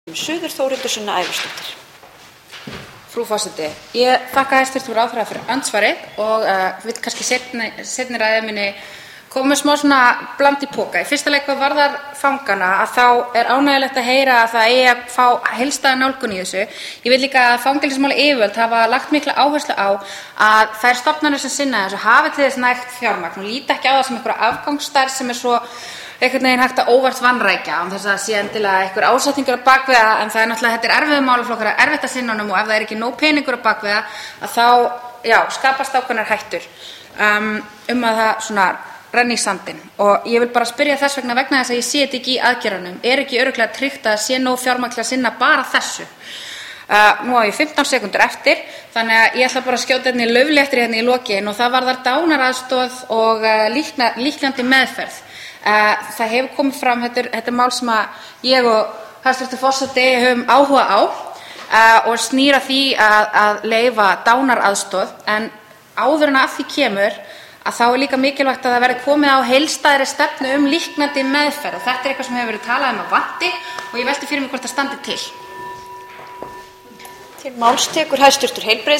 Suður Þórhildur Sunna Ævarsdóttir. Frú forseti, ég þakka hæstv. Ráðherra fyrir andsvarið og vil kannski seinni ræðu minni koma með smá svona bland í poka. Í fyrsta lagi hvað varðar fangana að þá ánægjulegt að heyra að það eigi að fá heildstæða nálgun í þessu. Ég vil líka að fangelsismálayfirvöld hafa lagt mikla áherslu á að þær stofnanir sem sinna þessu hafi til þess nægt fjármagn og líta ekki á það sem einhverja afgangsstærð sem svo einhvern veginn hægt að óvart vanrækja án þess að sé endilega einhver ásetningur á bak við það, en það náttúrulega þetta erfiður málaflokkur, erfitt að sinna honum og ef það ekki nóg peningur á bak við það að þá skapast ákveðnar hættur að það svona renni í sandinn. Og ég vil bara spyrja þess vegna þess að ég sé þetta ekki í aðgerðunum, ekki örugglega tryggt að sé nóg fjármagn til að sinna bara þessu. Nú á ég 15 sekúndur eftir, þannig að ég ætla bara að skjóta hérna í laufléttri hérna í lokin og það varðar dánaraðstoð og líknandi meðferð. Það hefur komið fram, þetta mál sem að ég og hæstv. Forseti höfum áhuga á og snýr að því að leyfa dánaraðstoð, en áður en að því kemur að þá líka mikilvægt að það verði komið á heildstæðri stefnu líknandi meðferð og þetta eitthvað sem hefur verið talað að vanti og ég velti fyrir mig hvort það standi til. Til máls tekur hæstv. Heilbrigðis